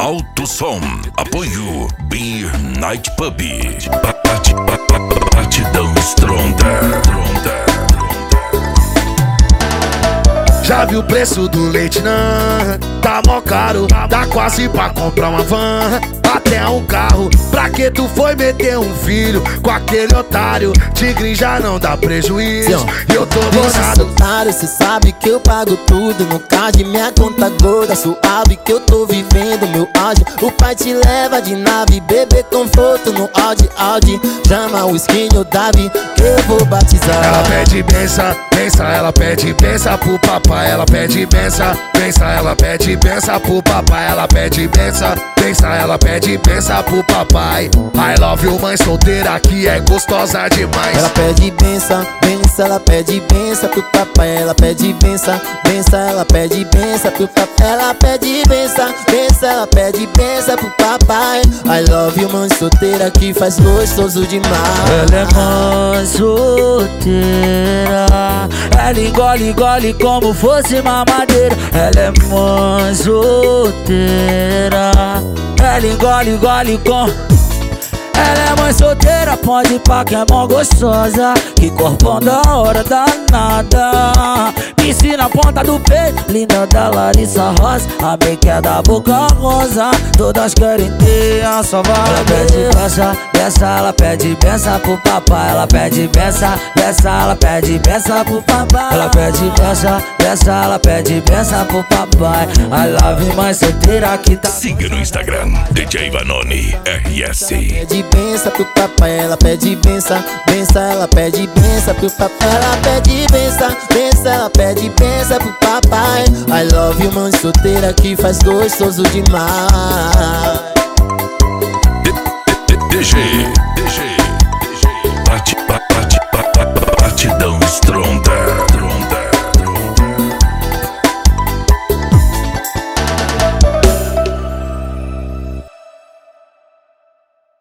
Alto Som. Apoio Beer Night Pub. Batidão Stronda. Já viu o preço do leite, não? Tá mó caro, dá quase pra comprar uma van, até um carro. Pra que tu foi meter um filho com aquele otário? Tigre já não dá prejuízo e eu tô bolado. Otário, cê sabe que eu pago tudo no card, minha conta gorda, suave que eu tô vivendo meu auge. O pai te leva de nave, bebê conforto no Audi. Chama o skin o Davi que eu vou batizar. Ela pede benção, ela pede benção pro papai. Ela pede benção, ela pede benção pro papai. Ela pede benção, ela pede benção pro papai. I love you, mãe solteira que é gostosa demais. Ela pede benção, ela pede benção pro papai. Ela pede benção, ela pede benção pro papai. Ela pede benção, ela pede benção pro papai. I love you, mãe solteira que faz gostoso demais. Ela é mãe solteira, ela engole como fosse mamadeira. Ela é mãe solteira, ela engole com... Ela é mãe solteira, pode ir pra que é mó gostosa, que corpão da hora danada. Piscina na ponta do peito, linda da Larissa Rosa. A make é da boca rosa, todas querem ter a sua vaga. Ela pede benção, ela pede benção pro papai. Ela pede benção, ela pede benção pro papai. Ela pede benção, ela pede benção pro papai. I love you, mãe solteira que tá... Siga no Instagram, DJ Vanoni RS. Pede benção pro papai, ela pede benção, ela pede benção pro papai. Ela pede benção, ela pede benção pro papai. I love you, mãe solteira que faz gostoso demais.